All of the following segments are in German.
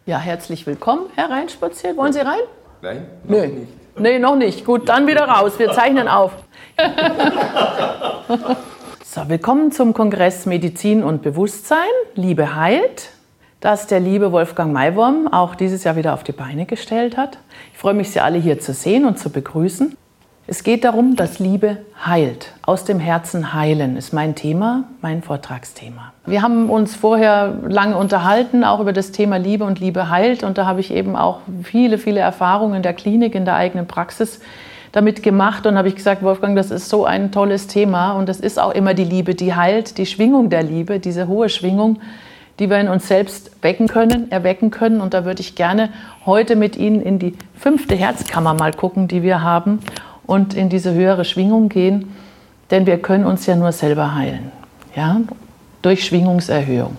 Ja, herzlich willkommen, Herr Reinspazier. Wollen Sie rein? Nein, noch nicht. Nee, noch nicht. Gut, dann wieder raus. Wir zeichnen auf. So, willkommen zum Kongress Medizin und Bewusstsein. Liebe heilt, das der liebe Wolfgang Maiwurm auch dieses Jahr wieder auf die Beine gestellt hat. Ich freue mich, Sie alle hier zu sehen und zu begrüßen. Es geht darum, dass Liebe heilt. Aus dem Herzen heilen ist mein Thema, mein Vortragsthema. Wir haben uns vorher lange unterhalten, auch über das Thema Liebe und Liebe heilt. Und da habe ich eben auch viele, viele Erfahrungen in der Klinik, in der eigenen Praxis damit gemacht. Und habe ich gesagt, Wolfgang, das ist so ein tolles Thema. Und das ist auch immer die Liebe, die heilt, die Schwingung der Liebe, diese hohe Schwingung, die wir in uns selbst erwecken können. Und da würde ich gerne heute mit Ihnen in die 5. Herzkammer mal gucken, die wir haben. Und in diese höhere Schwingung gehen, denn wir können uns ja nur selber heilen, ja? Durch Schwingungserhöhung.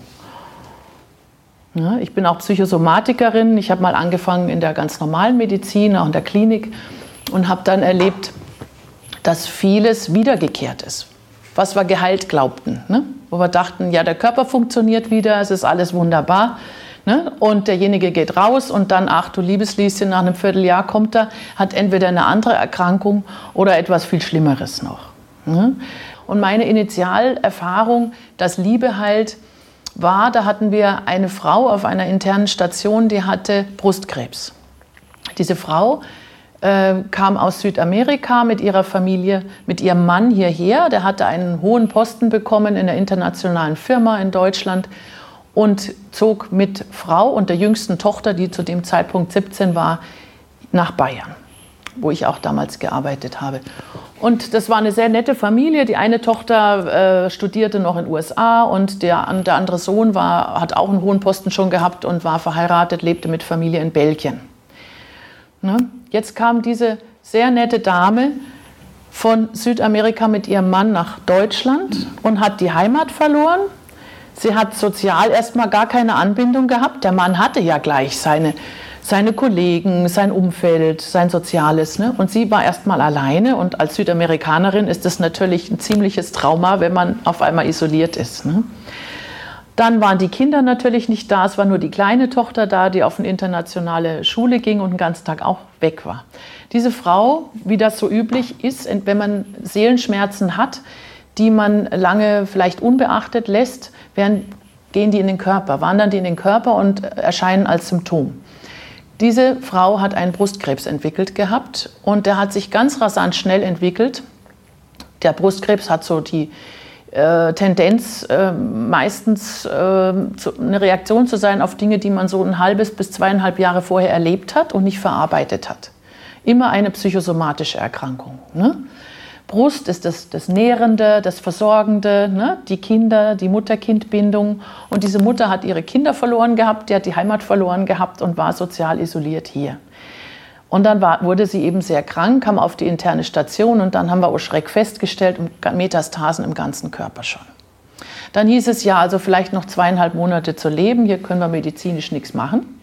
Ja, ich bin auch Psychosomatikerin, ich habe mal angefangen in der ganz normalen Medizin, auch in der Klinik und habe dann erlebt, dass vieles wiedergekehrt ist, was wir geheilt glaubten, ne? Wo wir dachten, ja, der Körper funktioniert wieder, es ist alles wunderbar. Ne? Und derjenige geht raus und dann, ach du liebes Lieschen, nach einem Vierteljahr kommt er, hat entweder eine andere Erkrankung oder etwas viel Schlimmeres noch. Ne? Und meine Initialerfahrung, dass Liebe heilt, war, da hatten wir eine Frau auf einer internen Station, die hatte Brustkrebs. Diese Frau kam aus Südamerika mit ihrer Familie, mit ihrem Mann hierher. Der hatte einen hohen Posten bekommen in einer internationalen Firma in Deutschland und zog mit Frau und der jüngsten Tochter, die zu dem Zeitpunkt 17 war, nach Bayern, wo ich auch damals gearbeitet habe. Und das war eine sehr nette Familie. Die eine Tochter studierte noch in den USA und der andere Sohn hat auch einen hohen Posten schon gehabt und war verheiratet, lebte mit Familie in Belgien. Ne? Jetzt kam diese sehr nette Dame von Südamerika mit ihrem Mann nach Deutschland und hat die Heimat verloren. Sie hat sozial erstmal gar keine Anbindung gehabt. Der Mann hatte ja gleich seine Kollegen, sein Umfeld, sein Soziales. Ne? Und sie war erstmal alleine. Und als Südamerikanerin ist das natürlich ein ziemliches Trauma, wenn man auf einmal isoliert ist. Ne? Dann waren die Kinder natürlich nicht da. Es war nur die kleine Tochter da, die auf eine internationale Schule ging und den ganzen Tag auch weg war. Diese Frau, wie das so üblich ist, wenn man Seelenschmerzen hat, die man lange vielleicht unbeachtet lässt, gehen die in den Körper, wandern die in den Körper und erscheinen als Symptom. Diese Frau hat einen Brustkrebs entwickelt gehabt und der hat sich ganz rasant schnell entwickelt. Der Brustkrebs hat so die Tendenz, meistens eine Reaktion zu sein auf Dinge, die man so 1,5 bis 2,5 Jahre vorher erlebt hat und nicht verarbeitet hat. Immer eine psychosomatische Erkrankung. Ne? Brust ist das Nährende, das Versorgende, ne? Die Kinder, die Mutter-Kind-Bindung. Und diese Mutter hat ihre Kinder verloren gehabt, die hat die Heimat verloren gehabt und war sozial isoliert hier. Und dann wurde sie eben sehr krank, kam auf die interne Station und dann haben wir, oh Schreck, festgestellt, Metastasen im ganzen Körper schon. Dann hieß es ja, also vielleicht noch 2,5 Monate zu leben, hier können wir medizinisch nichts machen.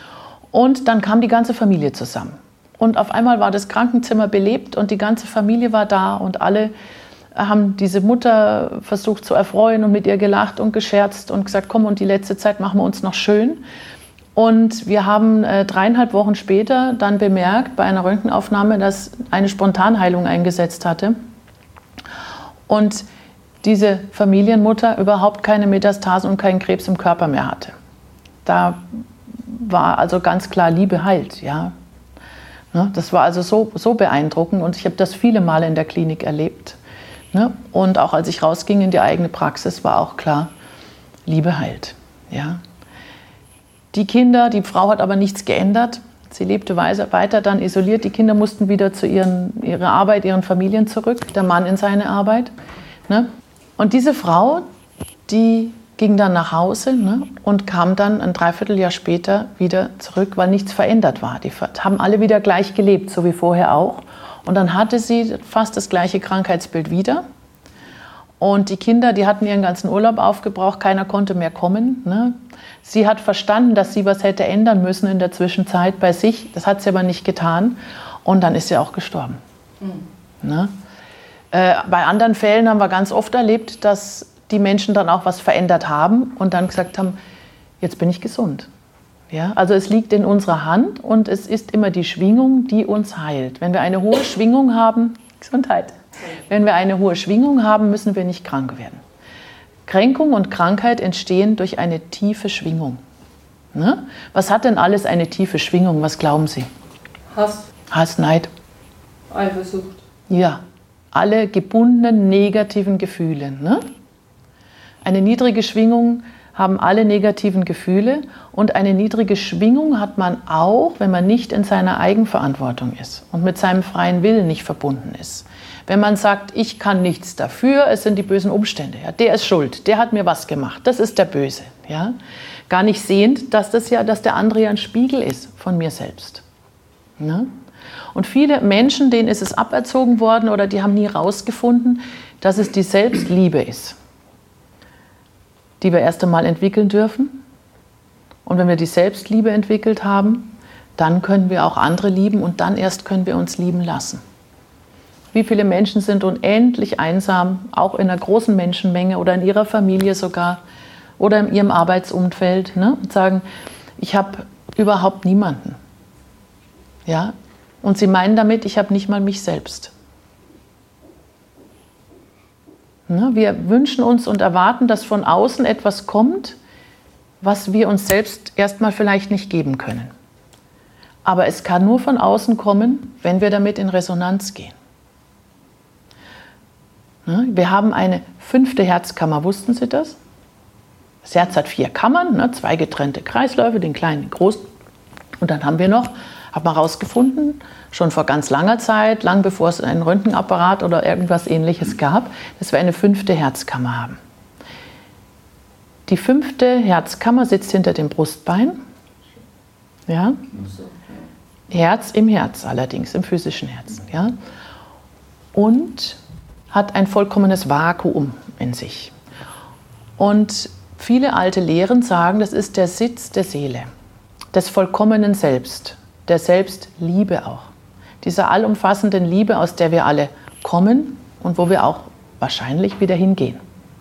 Und dann kam die ganze Familie zusammen. Und auf einmal war das Krankenzimmer belebt und die ganze Familie war da und alle haben diese Mutter versucht zu erfreuen und mit ihr gelacht und gescherzt und gesagt, komm, und die letzte Zeit machen wir uns noch schön. Und wir haben 3,5 Wochen später dann bemerkt bei einer Röntgenaufnahme, dass eine Spontanheilung eingesetzt hatte und diese Familienmutter überhaupt keine Metastasen und keinen Krebs im Körper mehr hatte. Da war also ganz klar, Liebe heilt, ja. Das war also so beeindruckend und ich habe das viele Male in der Klinik erlebt. Und auch als ich rausging in die eigene Praxis, war auch klar, Liebe heilt. Ja. Die Frau hat aber nichts geändert. Sie lebte weiter dann isoliert. Die Kinder mussten wieder zu ihrer Arbeit, ihren Familien zurück, der Mann in seine Arbeit. Und diese Frau, die ging dann nach Hause und kam dann ein Dreivierteljahr später wieder zurück, weil nichts verändert war. Die haben alle wieder gleich gelebt, so wie vorher auch. Und dann hatte sie fast das gleiche Krankheitsbild wieder. Und die Kinder, die hatten ihren ganzen Urlaub aufgebraucht, keiner konnte mehr kommen. Ne? Sie hat verstanden, dass sie was hätte ändern müssen in der Zwischenzeit bei sich. Das hat sie aber nicht getan. Und dann ist sie auch gestorben. Ne? Bei anderen Fällen haben wir ganz oft erlebt, dass die Menschen dann auch was verändert haben und dann gesagt haben, jetzt bin ich gesund. Ja? Also es liegt in unserer Hand und es ist immer die Schwingung, die uns heilt. Wenn wir eine hohe Schwingung haben, Gesundheit. Wenn wir eine hohe Schwingung haben, müssen wir nicht krank werden. Kränkung und Krankheit entstehen durch eine tiefe Schwingung. Ne? Was hat denn alles eine tiefe Schwingung? Was glauben Sie? Hass. Hass, Neid. Eifersucht. Ja, alle gebundenen negativen Gefühle. Ne? Eine niedrige Schwingung haben alle negativen Gefühle und eine niedrige Schwingung hat man auch, wenn man nicht in seiner Eigenverantwortung ist und mit seinem freien Willen nicht verbunden ist. Wenn man sagt, ich kann nichts dafür, es sind die bösen Umstände, ja, der ist schuld, der hat mir was gemacht, das ist der Böse. Ja? Gar nicht sehend, dass der andere ja ein Spiegel ist von mir selbst. Ne? Und viele Menschen, denen ist es aberzogen worden oder die haben nie herausgefunden, dass es die Selbstliebe ist, die wir erst einmal entwickeln dürfen. Und wenn wir die Selbstliebe entwickelt haben, dann können wir auch andere lieben und dann erst können wir uns lieben lassen. Wie viele Menschen sind unendlich einsam, auch in einer großen Menschenmenge oder in ihrer Familie sogar oder in ihrem Arbeitsumfeld, ne? Und sagen, ich habe überhaupt niemanden. Ja? Und sie meinen damit, ich habe nicht mal mich selbst. Ne? Wir wünschen uns und erwarten, dass von außen etwas kommt, was wir uns selbst erstmal vielleicht nicht geben können. Aber es kann nur von außen kommen, wenn wir damit in Resonanz gehen. Wir haben eine 5. Herzkammer, wussten Sie das? Das Herz hat 4 Kammern, 2 getrennte Kreisläufe, den kleinen, den großen. Und dann haben wir noch, hat man herausgefunden, schon vor ganz langer Zeit, lang bevor es einen Röntgenapparat oder irgendwas Ähnliches gab, dass wir eine 5. Herzkammer haben. Die 5. Herzkammer sitzt hinter dem Brustbein. Ja? Herz im Herz allerdings, im physischen Herzen. Ja? Und hat ein vollkommenes Vakuum in sich. Und viele alte Lehren sagen, das ist der Sitz der Seele, des vollkommenen Selbst, der Selbstliebe auch. Dieser allumfassenden Liebe, aus der wir alle kommen und wo wir auch wahrscheinlich wieder hingehen.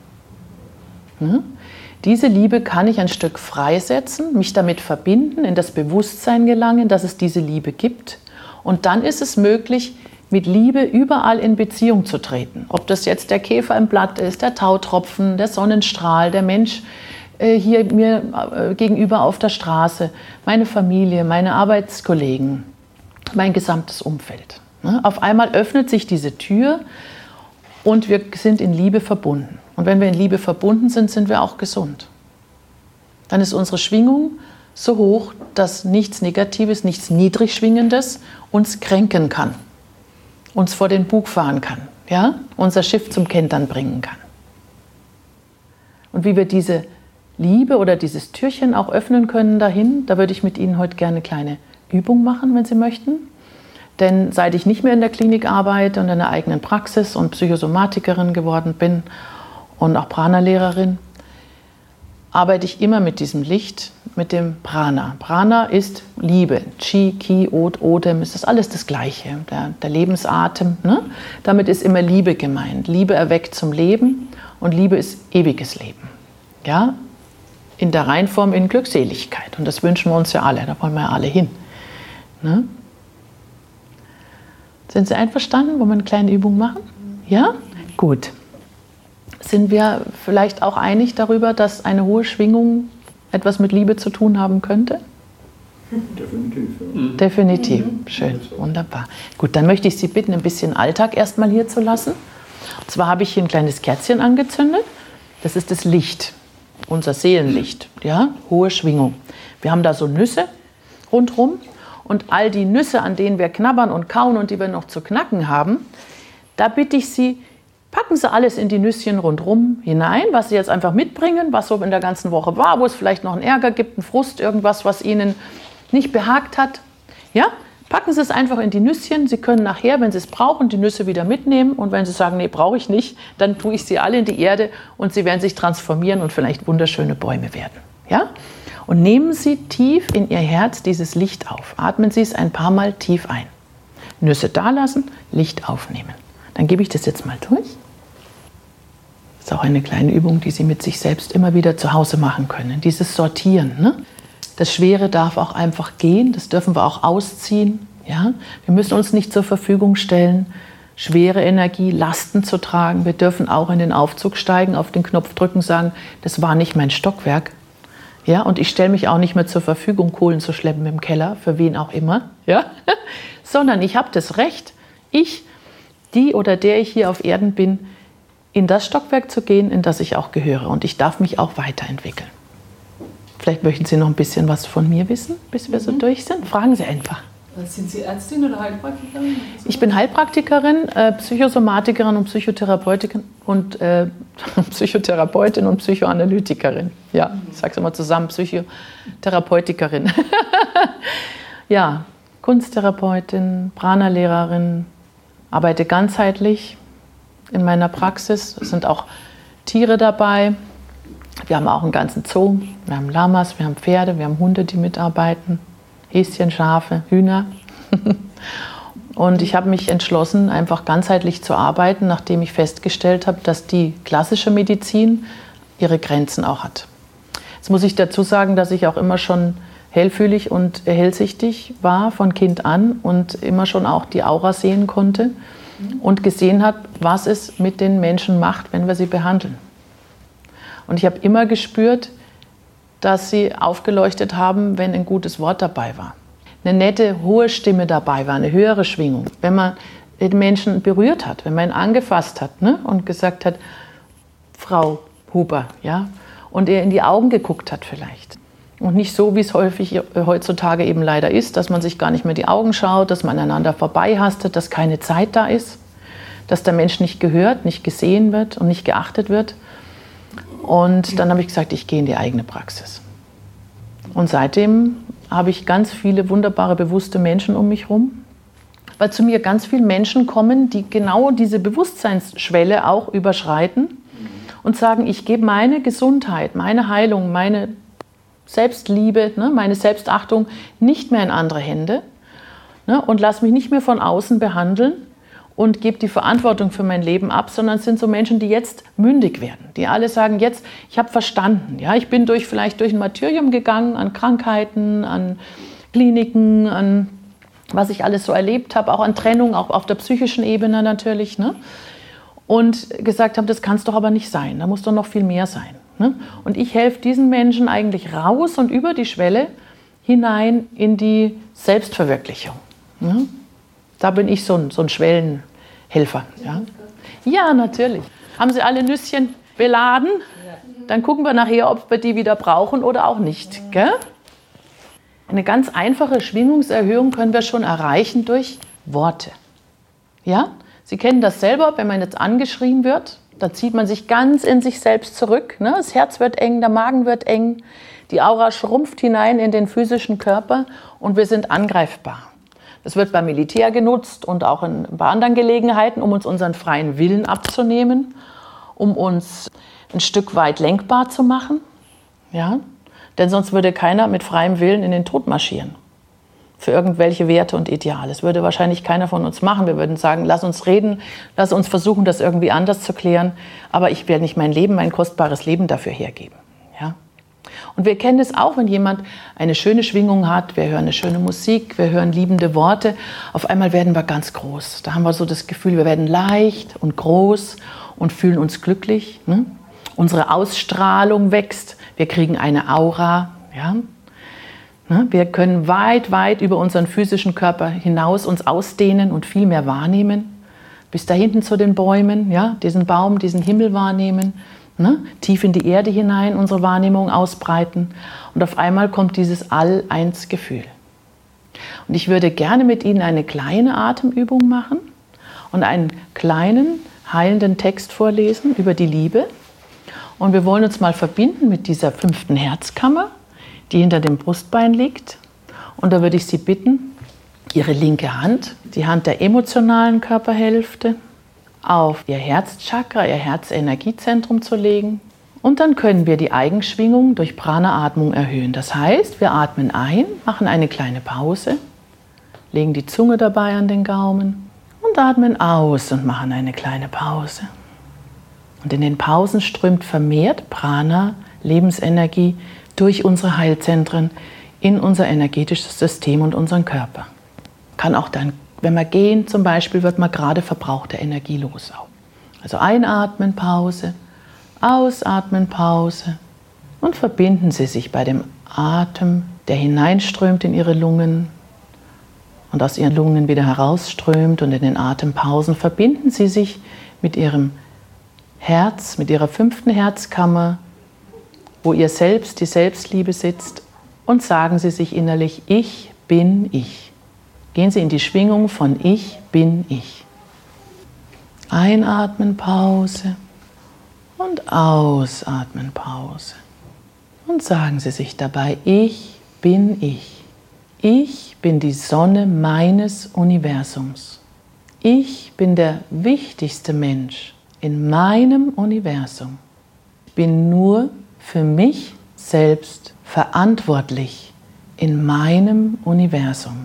Diese Liebe kann ich ein Stück freisetzen, mich damit verbinden, in das Bewusstsein gelangen, dass es diese Liebe gibt. Und dann ist es möglich, mit Liebe überall in Beziehung zu treten. Ob das jetzt der Käfer im Blatt ist, der Tautropfen, der Sonnenstrahl, der Mensch hier mir gegenüber auf der Straße, meine Familie, meine Arbeitskollegen, mein gesamtes Umfeld. Auf einmal öffnet sich diese Tür und wir sind in Liebe verbunden. Und wenn wir in Liebe verbunden sind, sind wir auch gesund. Dann ist unsere Schwingung so hoch, dass nichts Negatives, nichts Niedrigschwingendes uns kränken kann, uns vor den Bug fahren kann, ja? Unser Schiff zum Kentern bringen kann. Und wie wir diese Liebe oder dieses Türchen auch öffnen können dahin, da würde ich mit Ihnen heute gerne eine kleine Übung machen, wenn Sie möchten. Denn seit ich nicht mehr in der Klinik arbeite und in der eigenen Praxis und Psychosomatikerin geworden bin und auch Prana-Lehrerin, arbeite ich immer mit diesem Licht, mit dem Prana. Prana ist Liebe. Chi, Ki, Odem, ist das alles das Gleiche. Der Lebensatem. Ne? Damit ist immer Liebe gemeint. Liebe erweckt zum Leben und Liebe ist ewiges Leben. Ja? In der Reinform in Glückseligkeit. Und das wünschen wir uns ja alle. Da wollen wir ja alle hin. Ne? Sind Sie einverstanden? Wollen wir eine kleine Übung machen? Ja? Gut. Sind wir vielleicht auch einig darüber, dass eine hohe Schwingung etwas mit Liebe zu tun haben könnte? Definitiv. Ja. Definitiv. Schön, wunderbar. Gut, dann möchte ich Sie bitten, ein bisschen Alltag erstmal hier zu lassen. Und zwar habe ich hier ein kleines Kerzchen angezündet. Das ist das Licht, unser Seelenlicht, ja, hohe Schwingung. Wir haben da so Nüsse rundherum und all die Nüsse, an denen wir knabbern und kauen und die wir noch zu knacken haben, da bitte ich Sie, packen Sie alles in die Nüsschen rundherum hinein, was Sie jetzt einfach mitbringen, was so in der ganzen Woche war, wo es vielleicht noch einen Ärger gibt, einen Frust, irgendwas, was Ihnen nicht behagt hat. Ja? Packen Sie es einfach in die Nüsschen. Sie können nachher, wenn Sie es brauchen, die Nüsse wieder mitnehmen. Und wenn Sie sagen, nee, brauche ich nicht, dann tue ich sie alle in die Erde und sie werden sich transformieren und vielleicht wunderschöne Bäume werden. Ja? Und nehmen Sie tief in Ihr Herz dieses Licht auf. Atmen Sie es ein paar Mal tief ein. Nüsse da lassen, Licht aufnehmen. Dann gebe ich das jetzt mal durch. Das ist auch eine kleine Übung, die Sie mit sich selbst immer wieder zu Hause machen können. Dieses Sortieren. Ne? Das Schwere darf auch einfach gehen, das dürfen wir auch ausziehen. Ja? Wir müssen uns nicht zur Verfügung stellen, schwere Energie, Lasten zu tragen. Wir dürfen auch in den Aufzug steigen, auf den Knopf drücken, sagen, das war nicht mein Stockwerk. Ja? Und ich stelle mich auch nicht mehr zur Verfügung, Kohlen zu schleppen im Keller, für wen auch immer. Ja? Sondern ich habe das Recht, die oder der ich hier auf Erden bin, in das Stockwerk zu gehen, in das ich auch gehöre. Und ich darf mich auch weiterentwickeln. Vielleicht möchten Sie noch ein bisschen was von mir wissen, bis wir so durch sind. Fragen Sie einfach. Sind Sie Ärztin oder Heilpraktikerin? Ich bin Heilpraktikerin, Psychosomatikerin und Psychotherapeutin und Psychoanalytikerin. Ja, ich sage es immer zusammen, Psychotherapeutikerin. Ja, Kunsttherapeutin, Prana-Lehrerin, arbeite ganzheitlich in meiner Praxis. Es sind auch Tiere dabei. Wir haben auch einen ganzen Zoo. Wir haben Lamas, wir haben Pferde, wir haben Hunde, die mitarbeiten. Häschen, Schafe, Hühner. Und ich habe mich entschlossen, einfach ganzheitlich zu arbeiten, nachdem ich festgestellt habe, dass die klassische Medizin ihre Grenzen auch hat. Jetzt muss ich dazu sagen, dass ich auch immer schon hellfühlig und hellsichtig war von Kind an und immer schon auch die Aura sehen konnte und gesehen habe, was es mit den Menschen macht, wenn wir sie behandeln. Und ich habe immer gespürt, dass sie aufgeleuchtet haben, wenn ein gutes Wort dabei war. Eine nette, hohe Stimme dabei war, eine höhere Schwingung. Wenn man den Menschen berührt hat, wenn man ihn angefasst hat, ne, und gesagt hat, Frau Huber, ja, und er in die Augen geguckt hat vielleicht. Und nicht so, wie es häufig heutzutage eben leider ist, dass man sich gar nicht mehr die Augen schaut, dass man aneinander vorbeihastet, dass keine Zeit da ist, dass der Mensch nicht gehört, nicht gesehen wird und nicht geachtet wird. Und dann habe ich gesagt, ich gehe in die eigene Praxis. Und seitdem habe ich ganz viele wunderbare, bewusste Menschen um mich herum, weil zu mir ganz viele Menschen kommen, die genau diese Bewusstseinsschwelle auch überschreiten und sagen, ich gebe meine Gesundheit, meine Heilung, meine Selbstliebe, ne, meine Selbstachtung nicht mehr in andere Hände, ne, und lasse mich nicht mehr von außen behandeln und gebe die Verantwortung für mein Leben ab, sondern es sind so Menschen, die jetzt mündig werden, die alle sagen, jetzt, ich habe verstanden, ja, ich bin vielleicht durch ein Martyrium gegangen, an Krankheiten, an Kliniken, an was ich alles so erlebt habe, auch an Trennung, auch auf der psychischen Ebene natürlich, ne, und gesagt habe, das kann es doch aber nicht sein, da muss doch noch viel mehr sein. Ne? Und ich helfe diesen Menschen eigentlich raus und über die Schwelle hinein in die Selbstverwirklichung. Ne? Da bin ich so ein Schwellenhelfer. Ja? Ja, natürlich. Haben Sie alle Nüsschen beladen? Dann gucken wir nachher, ob wir die wieder brauchen oder auch nicht. Gell? Eine ganz einfache Schwingungserhöhung können wir schon erreichen durch Worte. Ja? Sie kennen das selber, wenn man jetzt angeschrien wird. Da zieht man sich ganz in sich selbst zurück. Ne? Das Herz wird eng, der Magen wird eng, die Aura schrumpft hinein in den physischen Körper und wir sind angreifbar. Das wird beim Militär genutzt und auch bei anderen Gelegenheiten, um uns unseren freien Willen abzunehmen, um uns ein Stück weit lenkbar zu machen. Ja? Denn sonst würde keiner mit freiem Willen in den Tod marschieren. Für irgendwelche Werte und Ideale. Das würde wahrscheinlich keiner von uns machen. Wir würden sagen, lass uns reden, lass uns versuchen, das irgendwie anders zu klären. Aber ich werde nicht mein Leben, mein kostbares Leben dafür hergeben. Ja? Und wir kennen es auch, wenn jemand eine schöne Schwingung hat, wir hören eine schöne Musik, wir hören liebende Worte. Auf einmal werden wir ganz groß. Da haben wir so das Gefühl, wir werden leicht und groß und fühlen uns glücklich. Ne? Unsere Ausstrahlung wächst. Wir kriegen eine Aura. Ja? Wir können weit, weit über unseren physischen Körper hinaus uns ausdehnen und viel mehr wahrnehmen. Bis da hinten zu den Bäumen, ja, diesen Baum, diesen Himmel wahrnehmen, ne? Tief in die Erde hinein unsere Wahrnehmung ausbreiten. Und auf einmal kommt dieses All-Eins-Gefühl. Und ich würde gerne mit Ihnen eine kleine Atemübung machen und einen kleinen, heilenden Text vorlesen über die Liebe. Und wir wollen uns mal verbinden mit dieser 5. Herzkammer, die hinter dem Brustbein liegt. Und da würde ich Sie bitten, Ihre linke Hand, die Hand der emotionalen Körperhälfte, auf Ihr Herzchakra, Ihr Herzenergiezentrum zu legen. Und dann können wir die Eigenschwingung durch Prana-Atmung erhöhen. Das heißt, wir atmen ein, machen eine kleine Pause, legen die Zunge dabei an den Gaumen und atmen aus und machen eine kleine Pause. Und in den Pausen strömt vermehrt Prana, Lebensenergie, durch unsere Heilzentren in unser energetisches System und unseren Körper. Kann auch dann, wenn wir gehen zum Beispiel, wird man gerade verbrauchte Energie los auch. Also einatmen, Pause, ausatmen, Pause und verbinden Sie sich bei dem Atem, der hineinströmt in Ihre Lungen und aus Ihren Lungen wieder herausströmt, und in den Atempausen verbinden Sie sich mit Ihrem Herz, mit Ihrer 5. Herzkammer, wo Ihr Selbst, die Selbstliebe sitzt, und sagen Sie sich innerlich: Ich bin ich. Gehen Sie in die Schwingung von Ich bin ich. Einatmen, Pause und ausatmen, Pause. Und sagen Sie sich dabei: Ich bin ich. Ich bin die Sonne meines Universums. Ich bin der wichtigste Mensch in meinem Universum. Ich bin nur für mich selbst verantwortlich in meinem Universum.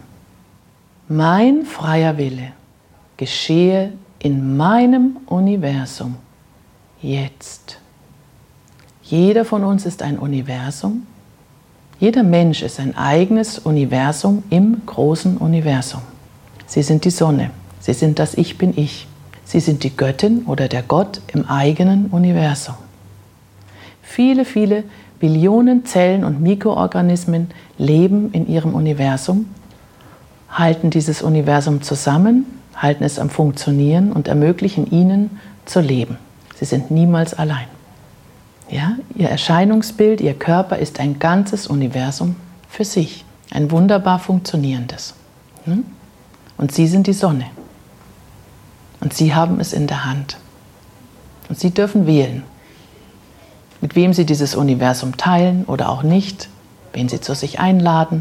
Mein freier Wille geschehe in meinem Universum jetzt. Jeder von uns ist ein Universum. Jeder Mensch ist ein eigenes Universum im großen Universum. Sie sind die Sonne. Sie sind das Ich bin ich. Sie sind die Göttin oder der Gott im eigenen Universum. Viele, viele Billionen Zellen und Mikroorganismen leben in ihrem Universum, halten dieses Universum zusammen, halten es am Funktionieren und ermöglichen ihnen zu leben. Sie sind niemals allein. Ja, ihr Erscheinungsbild, ihr Körper ist ein ganzes Universum für sich, ein wunderbar funktionierendes. Und Sie sind die Sonne. Und Sie haben es in der Hand. Und Sie dürfen wählen, mit wem Sie dieses Universum teilen oder auch nicht, wen Sie zu sich einladen.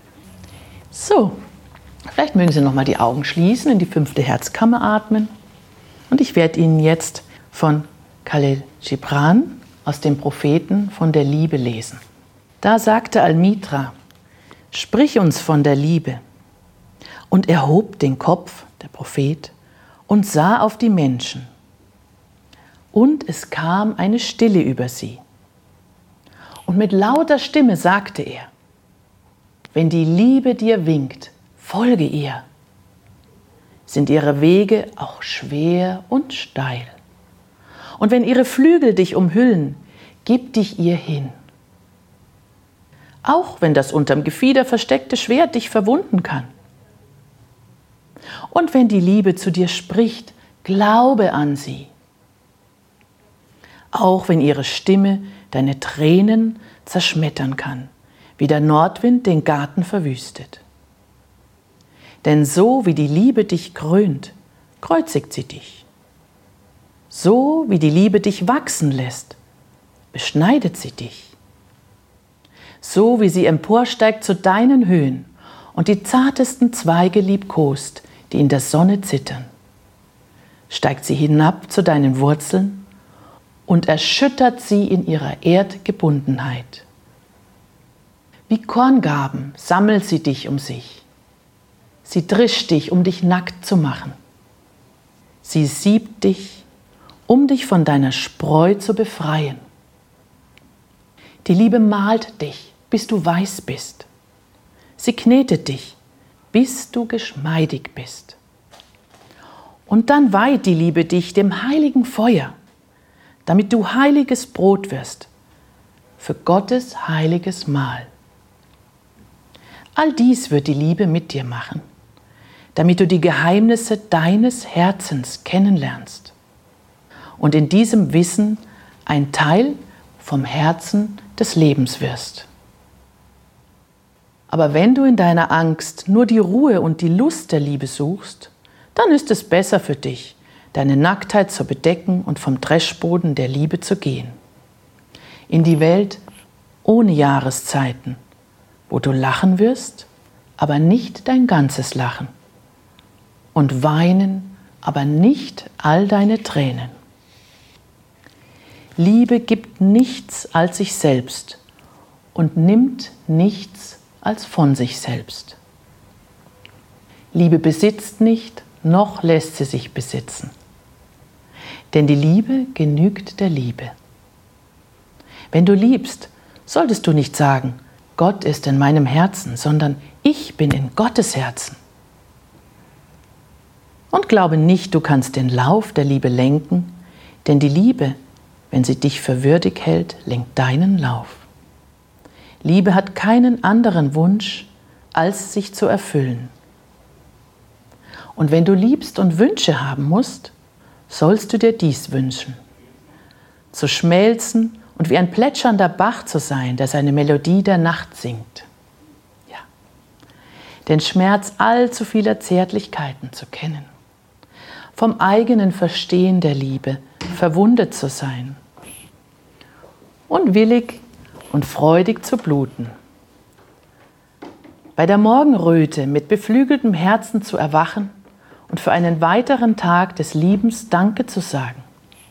So, vielleicht mögen Sie nochmal die Augen schließen, in die 5. Herzkammer atmen. Und ich werde Ihnen jetzt von Khalil Gibran aus dem Propheten von der Liebe lesen. Da sagte Almitra: Sprich uns von der Liebe. Und er hob den Kopf, der Prophet, und sah auf die Menschen. Und es kam eine Stille über sie. Und mit lauter Stimme sagte er: Wenn die Liebe dir winkt, folge ihr. Sind ihre Wege auch schwer und steil. Und wenn ihre Flügel dich umhüllen, gib dich ihr hin. Auch wenn das unterm Gefieder versteckte Schwert dich verwunden kann. Und wenn die Liebe zu dir spricht, glaube an sie. Auch wenn ihre Stimme deine Tränen zerschmettern kann, wie der Nordwind den Garten verwüstet. Denn so wie die Liebe dich krönt, kreuzigt sie dich. So wie die Liebe dich wachsen lässt, beschneidet sie dich. So wie sie emporsteigt zu deinen Höhen und die zartesten Zweige liebkost, die in der Sonne zittern, steigt sie hinab zu deinen Wurzeln und erschüttert sie in ihrer Erdgebundenheit. Wie Korngarben sammelt sie dich um sich. Sie drischt dich, um dich nackt zu machen. Sie siebt dich, um dich von deiner Spreu zu befreien. Die Liebe malt dich, bis du weiß bist. Sie knetet dich, bis du geschmeidig bist. Und dann weiht die Liebe dich dem heiligen Feuer, damit du heiliges Brot wirst, für Gottes heiliges Mahl. All dies wird die Liebe mit dir machen, damit du die Geheimnisse deines Herzens kennenlernst und in diesem Wissen ein Teil vom Herzen des Lebens wirst. Aber wenn du in deiner Angst nur die Ruhe und die Lust der Liebe suchst, dann ist es besser für dich, deine Nacktheit zu bedecken und vom Dreschboden der Liebe zu gehen. In die Welt ohne Jahreszeiten, wo du lachen wirst, aber nicht dein ganzes Lachen. Und weinen, aber nicht all deine Tränen. Liebe gibt nichts als sich selbst und nimmt nichts als von sich selbst. Liebe besitzt nicht, noch lässt sie sich besitzen. Denn die Liebe genügt der Liebe. Wenn du liebst, solltest du nicht sagen: Gott ist in meinem Herzen, sondern ich bin in Gottes Herzen. Und glaube nicht, du kannst den Lauf der Liebe lenken, denn die Liebe, wenn sie dich für würdig hält, lenkt deinen Lauf. Liebe hat keinen anderen Wunsch, als sich zu erfüllen. Und wenn du liebst und Wünsche haben musst, sollst du dir dies wünschen: zu schmelzen und wie ein plätschernder Bach zu sein, der seine Melodie der Nacht singt. Ja. Den Schmerz allzu vieler Zärtlichkeiten zu kennen. Vom eigenen Verstehen der Liebe verwundet zu sein. Und willig und freudig zu bluten. Bei der Morgenröte mit beflügeltem Herzen zu erwachen und für einen weiteren Tag des Liebens Danke zu sagen.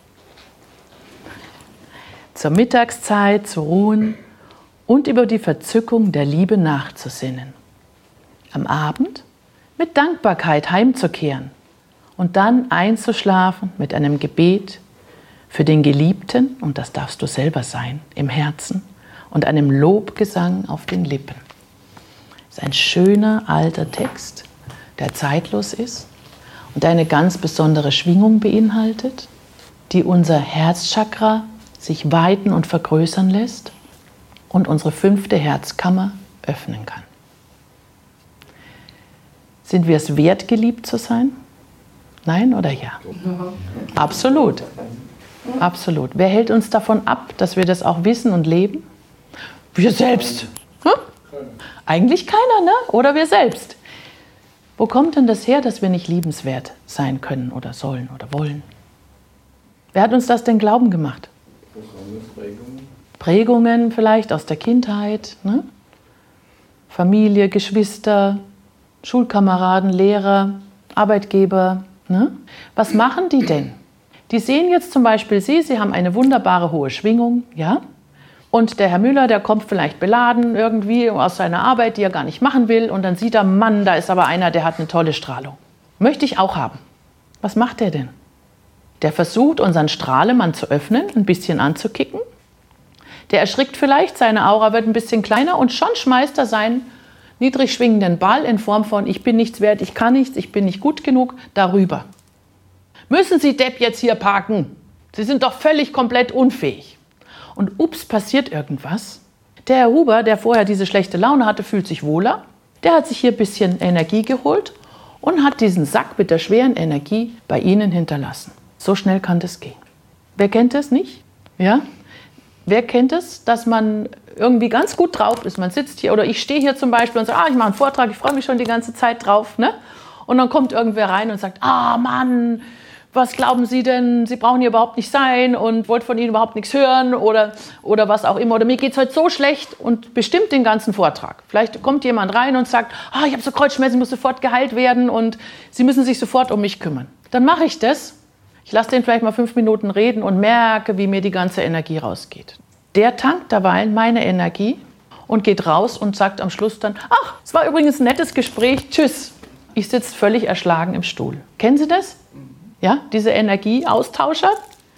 Zur Mittagszeit zu ruhen und über die Verzückung der Liebe nachzusinnen. Am Abend mit Dankbarkeit heimzukehren und dann einzuschlafen mit einem Gebet für den Geliebten, und das darfst du selber sein, im Herzen, und einem Lobgesang auf den Lippen. Das ist ein schöner alter Text, der zeitlos ist und eine ganz besondere Schwingung beinhaltet, die unser Herzchakra sich weiten und vergrößern lässt und unsere 5. Herzkammer öffnen kann. Sind wir es wert, geliebt zu sein? Nein oder ja? Absolut. Absolut. Wer hält uns davon ab, dass wir das auch wissen und leben? Wir selbst. Hm? Eigentlich keiner, ne? Oder wir selbst. Wo kommt denn das her, dass wir nicht liebenswert sein können oder sollen oder wollen? Wer hat uns das denn glauben gemacht? Prägungen vielleicht aus der Kindheit, ne? Familie, Geschwister, Schulkameraden, Lehrer, Arbeitgeber. Ne? Was machen die denn? Die sehen jetzt zum Beispiel Sie haben eine wunderbare hohe Schwingung, ja? Und der Herr Müller, der kommt vielleicht beladen irgendwie aus seiner Arbeit, die er gar nicht machen will, und dann sieht er, Mann, da ist aber einer, der hat eine tolle Strahlung. Möchte ich auch haben. Was macht der denn? Der versucht, unseren Strahlemann zu öffnen, ein bisschen anzukicken. Der erschrickt vielleicht, seine Aura wird ein bisschen kleiner und schon schmeißt er seinen niedrig schwingenden Ball in Form von ich bin nichts wert, ich kann nichts, ich bin nicht gut genug, darüber. Müssen Sie, Depp, jetzt hier parken? Sie sind doch völlig komplett unfähig. Und ups, passiert irgendwas. Der Herr Huber, der vorher diese schlechte Laune hatte, fühlt sich wohler. Der hat sich hier ein bisschen Energie geholt und hat diesen Sack mit der schweren Energie bei Ihnen hinterlassen. So schnell kann das gehen. Wer kennt das nicht? Ja? Wer kennt es, dass man irgendwie ganz gut drauf ist? Man sitzt hier oder ich stehe hier zum Beispiel und sage, ich mache einen Vortrag, ich freue mich schon die ganze Zeit drauf. Ne? Und dann kommt irgendwer rein und sagt, Mann, was glauben Sie denn, Sie brauchen hier überhaupt nicht sein und wollt von Ihnen überhaupt nichts hören oder was auch immer. Oder mir geht es heute so schlecht und bestimmt den ganzen Vortrag. Vielleicht kommt jemand rein und sagt, ich habe so Kreuzschmerzen, ich muss sofort geheilt werden und Sie müssen sich sofort um mich kümmern. Dann mache ich das. Ich lasse den vielleicht mal 5 Minuten reden und merke, wie mir die ganze Energie rausgeht. Der tankt derweil meine Energie und geht raus und sagt am Schluss dann, es war übrigens ein nettes Gespräch, tschüss. Ich sitze völlig erschlagen im Stuhl. Kennen Sie das? Ja, diese Energieaustauscher?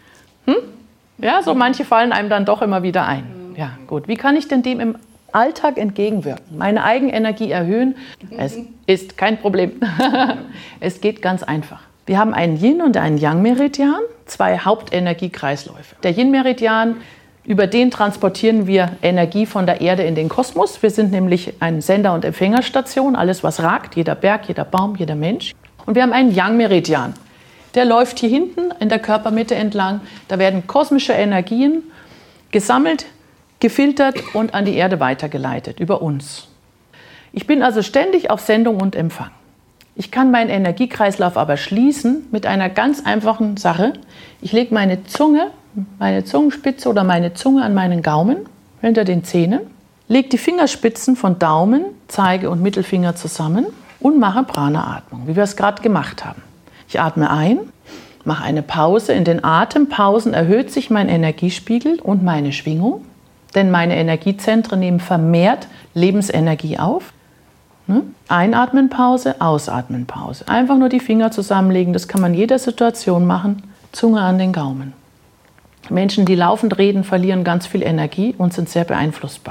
Ja, so manche fallen einem dann doch immer wieder ein. Ja, gut. Wie kann ich denn dem im Alltag entgegenwirken? Meine Eigenenergie erhöhen? Es ist kein Problem. Es geht ganz einfach. Wir haben einen Yin- und einen Yang-Meridian, 2 Hauptenergiekreisläufe. Der Yin-Meridian, über den transportieren wir Energie von der Erde in den Kosmos. Wir sind nämlich eine Sender- und Empfängerstation, alles was ragt, jeder Berg, jeder Baum, jeder Mensch. Und wir haben einen Yang-Meridian. Der läuft hier hinten in der Körpermitte entlang. Da werden kosmische Energien gesammelt, gefiltert und an die Erde weitergeleitet, über uns. Ich bin also ständig auf Sendung und Empfang. Ich kann meinen Energiekreislauf aber schließen mit einer ganz einfachen Sache. Ich lege meine Zungenspitze oder meine Zunge an meinen Gaumen, hinter den Zähnen, lege die Fingerspitzen von Daumen, Zeige und Mittelfinger zusammen und mache Prana-Atmung, wie wir es gerade gemacht haben. Ich atme ein, mache eine Pause. In den Atempausen erhöht sich mein Energiespiegel und meine Schwingung, denn meine Energiezentren nehmen vermehrt Lebensenergie auf. Einatmen, Pause, ausatmen, Pause. Einfach nur die Finger zusammenlegen, das kann man in jeder Situation machen. Zunge an den Gaumen. Menschen, die laufend reden, verlieren ganz viel Energie und sind sehr beeinflussbar.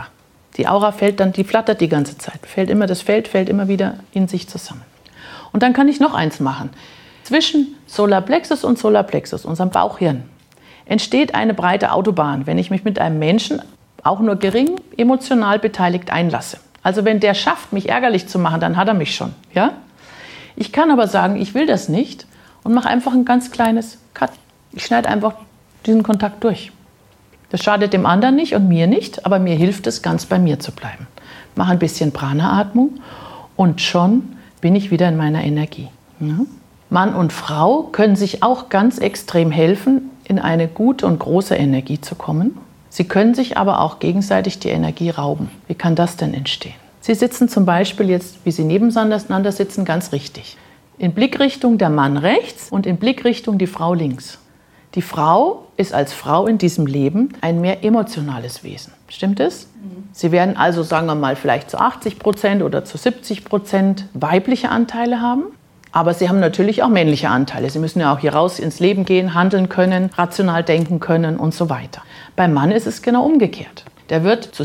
Die Aura fällt dann, die flattert die ganze Zeit. Das Feld fällt immer wieder in sich zusammen. Und dann kann ich noch eins machen. Zwischen Solarplexus und Solarplexus, unserem Bauchhirn, entsteht eine breite Autobahn, wenn ich mich mit einem Menschen auch nur gering emotional beteiligt einlasse. Also wenn der schafft, mich ärgerlich zu machen, dann hat er mich schon. Ja? Ich kann aber sagen, ich will das nicht und mache einfach ein ganz kleines Cut. Ich schneide einfach diesen Kontakt durch. Das schadet dem anderen nicht und mir nicht, aber mir hilft es, ganz bei mir zu bleiben. Mache ein bisschen Prana-Atmung und schon bin ich wieder in meiner Energie. Ja? Mann und Frau können sich auch ganz extrem helfen, in eine gute und große Energie zu kommen. Sie können sich aber auch gegenseitig die Energie rauben. Wie kann das denn entstehen? Sie sitzen zum Beispiel jetzt, wie Sie nebeneinander sitzen, ganz richtig. In Blickrichtung der Mann rechts und in Blickrichtung die Frau links. Die Frau ist als Frau in diesem Leben ein mehr emotionales Wesen. Stimmt es? Sie werden also, sagen wir mal, vielleicht zu 80% oder zu 70% weibliche Anteile haben. Aber sie haben natürlich auch männliche Anteile. Sie müssen ja auch hier raus ins Leben gehen, handeln können, rational denken können und so weiter. Beim Mann ist es genau umgekehrt. Der wird zu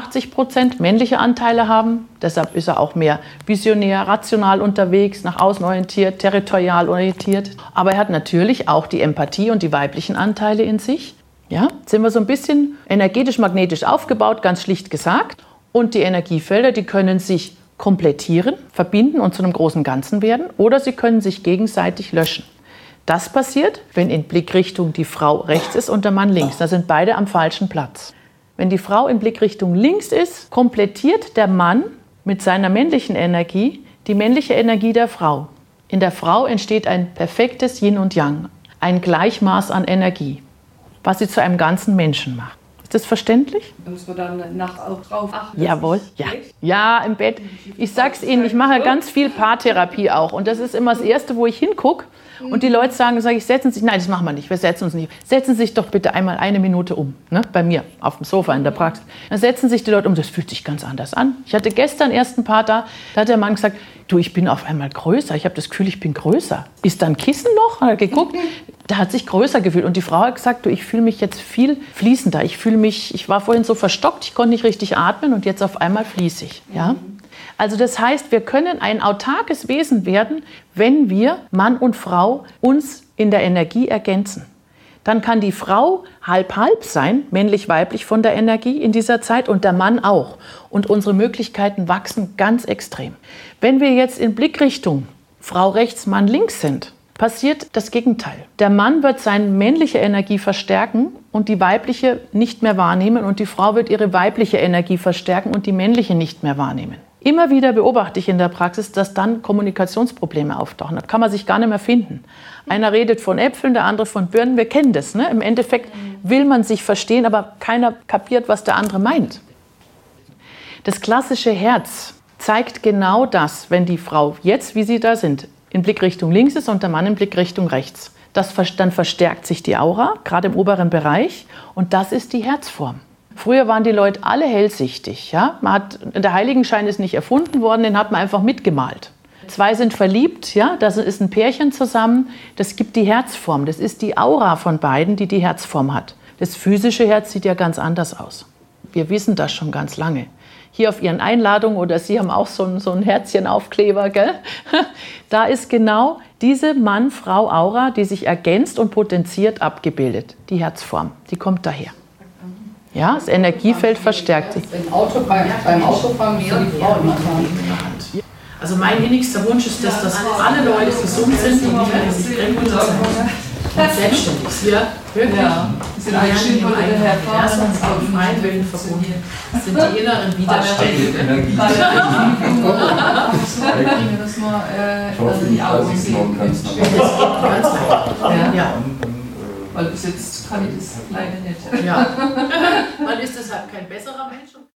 70-80% männliche Anteile haben. Deshalb ist er auch mehr visionär, rational unterwegs, nach außen orientiert, territorial orientiert. Aber er hat natürlich auch die Empathie und die weiblichen Anteile in sich. Ja, jetzt sind wir so ein bisschen energetisch-magnetisch aufgebaut, ganz schlicht gesagt. Und die Energiefelder, die können sich komplettieren, verbinden und zu einem großen Ganzen werden. Oder sie können sich gegenseitig löschen. Das passiert, wenn in Blickrichtung die Frau rechts ist und der Mann links. Da sind beide am falschen Platz. Wenn die Frau in Blickrichtung links ist, komplettiert der Mann mit seiner männlichen Energie die männliche Energie der Frau. In der Frau entsteht ein perfektes Yin und Yang, ein Gleichmaß an Energie, was sie zu einem ganzen Menschen macht. Ist das verständlich? Da muss man dann nachts auch drauf achten. Jawohl, ja. Ja, im Bett. Ich sag's Ihnen, ich mache ganz viel Paartherapie auch. Und das ist immer das Erste, wo ich hingucke. Und die Leute sagen, setzen Sie sich, nein, das machen wir nicht, wir setzen uns nicht. Setzen Sie sich doch bitte einmal 1 Minute um, ne? Bei mir, auf dem Sofa in der Praxis. Dann setzen sich die Leute um, das fühlt sich ganz anders an. Ich hatte gestern erst ein Paar da hat der Mann gesagt, du, ich bin auf einmal größer, ich habe das Gefühl, ich bin größer. Ist da ein Kissen noch? Hat er geguckt, der hat sich größer gefühlt. Und die Frau hat gesagt, du, ich fühle mich jetzt viel fließender. Ich war vorhin so verstockt, ich konnte nicht richtig atmen und jetzt auf einmal fließe ich. Ja? Also das heißt, wir können ein autarkes Wesen werden, wenn wir, Mann und Frau, uns in der Energie ergänzen. Dann kann die Frau halb-halb sein, männlich-weiblich von der Energie in dieser Zeit und der Mann auch. Und unsere Möglichkeiten wachsen ganz extrem. Wenn wir jetzt in Blickrichtung Frau rechts, Mann links sind, passiert das Gegenteil. Der Mann wird seine männliche Energie verstärken und die weibliche nicht mehr wahrnehmen und die Frau wird ihre weibliche Energie verstärken und die männliche nicht mehr wahrnehmen. Immer wieder beobachte ich in der Praxis, dass dann Kommunikationsprobleme auftauchen. Da kann man sich gar nicht mehr finden. Einer redet von Äpfeln, der andere von Birnen. Wir kennen das. Ne? Im Endeffekt will man sich verstehen, aber keiner kapiert, was der andere meint. Das klassische Herz zeigt genau das, wenn die Frau jetzt, wie sie da sind, in Blickrichtung links ist und der Mann in Blickrichtung rechts. Dann verstärkt sich die Aura, gerade im oberen Bereich. Und das ist die Herzform. Früher waren die Leute alle hellsichtig. Ja? Der Heiligenschein ist nicht erfunden worden, den hat man einfach mitgemalt. 2 sind verliebt, ja? Das ist ein Pärchen zusammen. Das gibt die Herzform. Das ist die Aura von beiden, die die Herzform hat. Das physische Herz sieht ja ganz anders aus. Wir wissen das schon ganz lange. Hier auf Ihren Einladungen, oder Sie haben auch so ein Herzchenaufkleber, gell? Da ist genau diese Mann-Frau-Aura, die sich ergänzt und potenziert, abgebildet. Die Herzform, die kommt daher. Ja, das Energiefeld verstärkt sich. Beim Autofahren mehr die Frau immer fahren. Also mein innigster Wunsch ist, dass alle Leute gesund sind und nicht mehr in sich drin sind und selbstständig sind. Ja, wirklich. Ja. Das sind eigentlich Schimpfer oder der Herr Erst uns auf freien Willen verbunden. Das sind die inneren Widerstände. Dass man die Augen sehen kann. Ja. Weil bis jetzt kann ich das leider nicht. Ja. Man ist deshalb kein besserer Mensch.